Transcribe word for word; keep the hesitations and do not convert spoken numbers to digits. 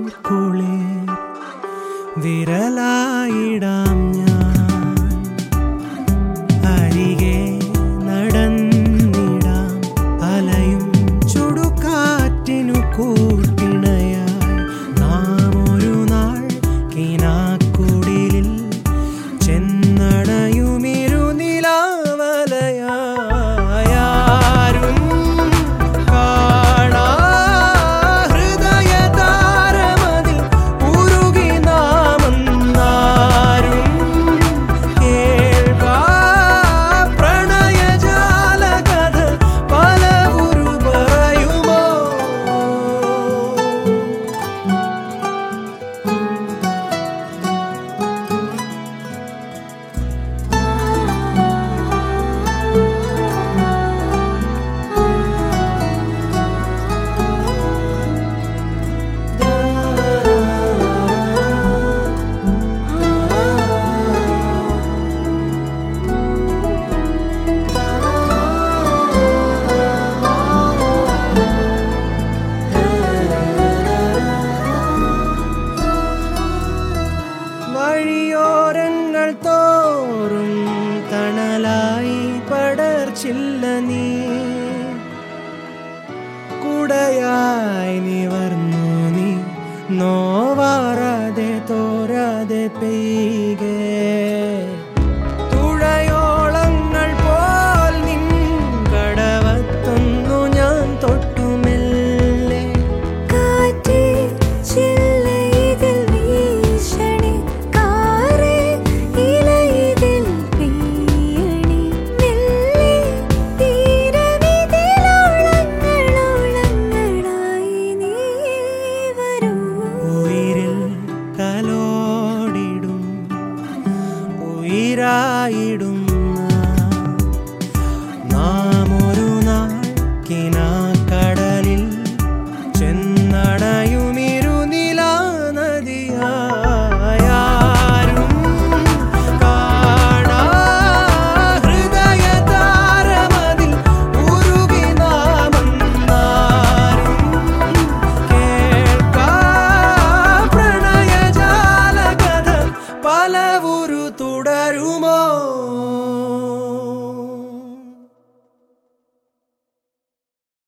കുളിർ വിരലായിടാം ഞാൻ അരികെ നടന്നിടാം അലയും ചുടുകാറ്റിനു കൂട്ടിണയായി നാം ഒരു നാൾ കിനാക്കുടിലിൽ ചെന്നടയുമിരുനിലാവലയായാരും കാണാ ഹൃദയതാരമതിൽ ഉരുകി നാമെന്നാരും കേൾക്കാ പ്രണയജാലകഥ പലവുരു പറയുമോ വഴിയോരങ്ങൾ തോറും തണലായി പടർച്ചില്ല നീ കുടയായി നിവർന്നു നീ നോവാറാതെ തോരാതെ പെയ്കെ തുഴയോളങ്ങൾ പോൽ നിൻ കടവത്തൊന്നു ഞാൻ തൊട്ടുമെല്ലെ കാറ്റേ ചില്ലയിതിൽ വീശണി കാറേ ഇലയിതിൽ പെയ്യണി മെല്ലെ തീരമിതിലോളങ്ങളോളങ്ങളായി നീ വരൂ ഉയിരിൽ തലോടിടും ഉയിരായിടും